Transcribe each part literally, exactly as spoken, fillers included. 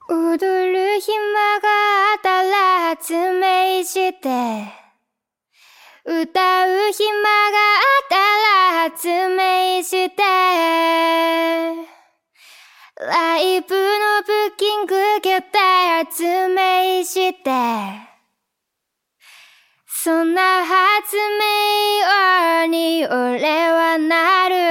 踊る暇があったら発明して歌う暇があったら発明してライブのブッキング決定発明してそんな発明王に俺はなる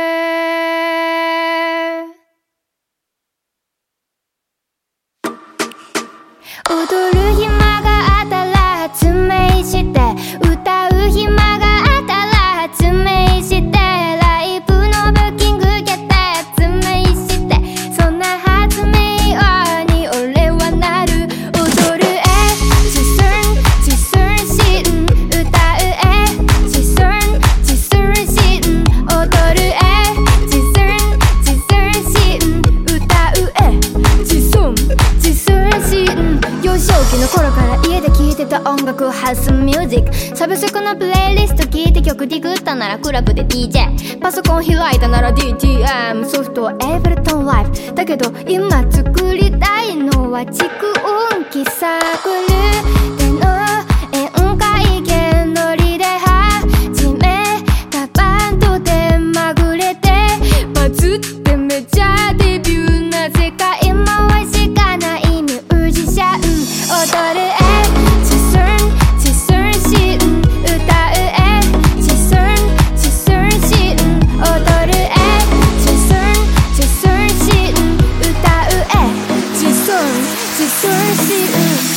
踊る暇があったら発明して歌う暇があったら発明してライブのブッキング決定発明してそんな発明王に俺はなる踊るえ自尊自尊心歌うえ自尊自尊心踊るえ自尊自尊心歌うえ自尊自尊心幼少期の頃から家で聴いてた音楽ハウスミュージックサブスクのプレイリスト聴いて曲ディグったならクラブで ディージェー パソコン開いたなら ディーティーエム ソフトはエイブルトンライフだけど今作りたいのは蓄音機サークルでの宴会芸ノリで始めたバンドでまぐれてバズってメジャーデビューなぜか今はしかないミュージシャン踊るえ自尊自尊心歌うえ自尊自尊心踊るえ自尊自尊心歌うえ自尊自尊心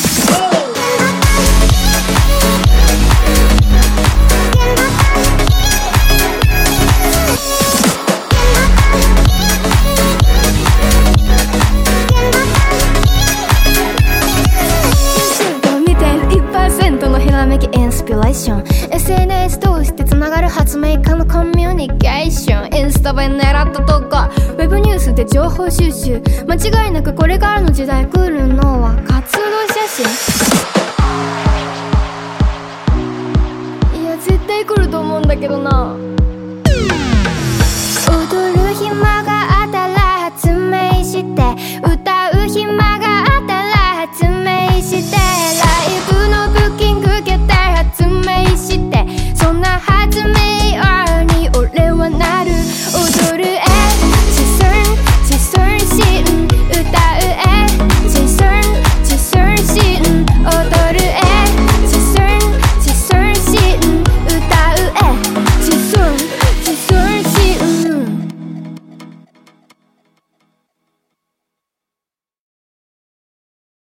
のひらめきインスピレーション エスエヌエス 通してつながる発明家のコミュニケーションインスタ映え狙ったとかウェブニュースで情報収集間違いなくこれからの時代来るのは活動写真いや絶対来ると思うんだけどな踊る暇が